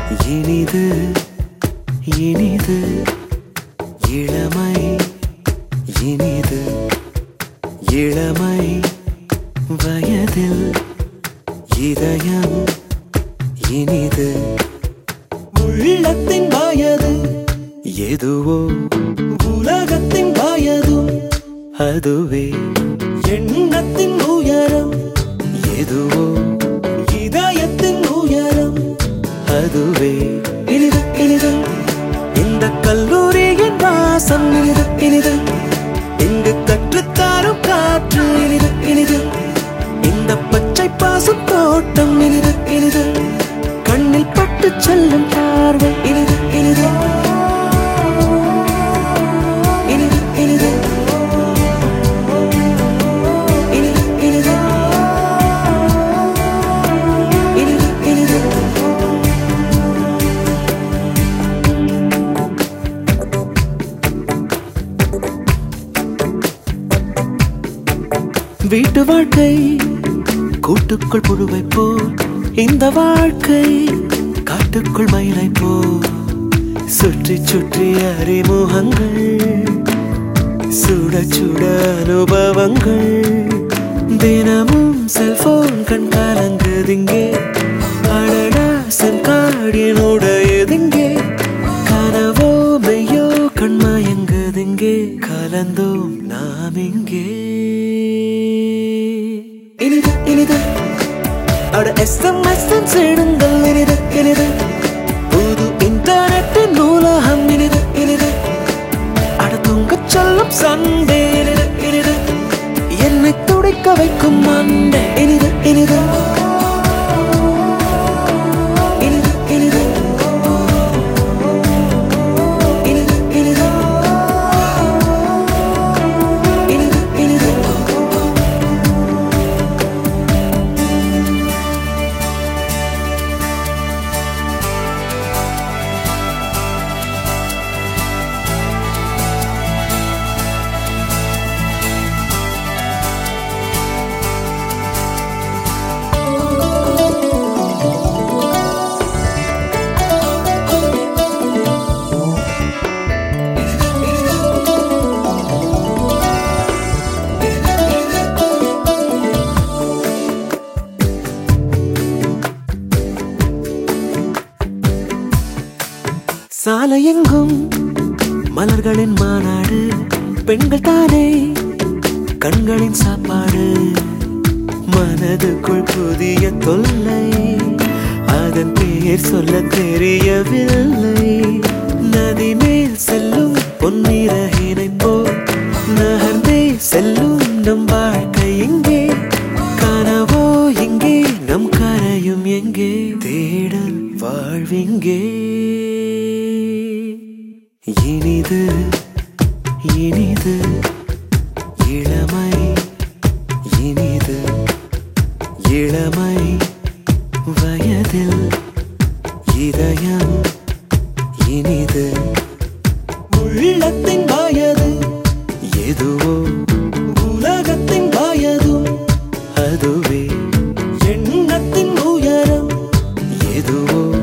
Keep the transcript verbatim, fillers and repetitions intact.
இனிது இனிது இளமை இனிது இளமை வயதில் இதயம் இனிது உள்ளத்தின் வயது எதுவோ உலகத்தின் வயதும் அதுவே எண்ணத்தின் உயரம் எதுவோ இதயத்தின் உயரம் அதுவே இனிது இனிது இந்த கல்லூரியின் வாசம் இனிது இனிது இங்கு கற்றுத்தாரும் காற்று இனிது இனிது இந்த பச்சை பாசும் தோட்டம் இனிது இனிது கண்ணில் பட்டு செல்லும் பார்வை இனிது இனிது இனிது இனிது இனிது இனிது இனிது இனிது வீட்டு வாழ்க்கை கூட்டுக்குள் புழுவை போல் இந்த வாழ்க்கை காட்டுக்குள் மயிலை போல் சுற்றி சுற்றி அறிமுகங்கள் சுட சுட அனுபவங்கள் தினமும் செல்போன் கண் கலங்குதிங்கே அடடா சென்காடினுடையதிங்கே கனவோ மெய்யோ கண்மயங்குதிங்கே கலந்தோம் நாம் இங்கே இனிது இனிது அட எஸ்எம்எஸ் சேடுங்கள் இனிது இனிது புது இன்டர்நெட்டின் நூலகம் இனிது இனிது அட தூங்கச் சொல்லும் சண்டே இனிது இனிது என்னை துடைக்க வைக்கும் மண்டே இனிது இனிது இனிது இனிது இனிது இனிது இனிது இனிது சாலையெங்கும் மலர்களின் மாநாடு பெண்கள் தானே கண்களின் சாப்பாடு மனதுக்குள் புதிய தொல்லை அதன் பெயர் சொல்ல தெரியவில்லை நதி மேல் செல்லும் பொன்னிறகினை போல் நகர்ந்தே செல்லும் நம் வாழ்க்கை எங்கே கனவோ எங்கே நம் கரையும் எங்கே தேடல் வாழ்விங்கே இனிது இனிது இளமை இனிது இளமை வயதில் இதயம் இனிது உள்ளத்தின் வயது எதுவோ உலகத்தின் வயதும் அதுவே எண்ணத்தின் உயரம் எதுவோ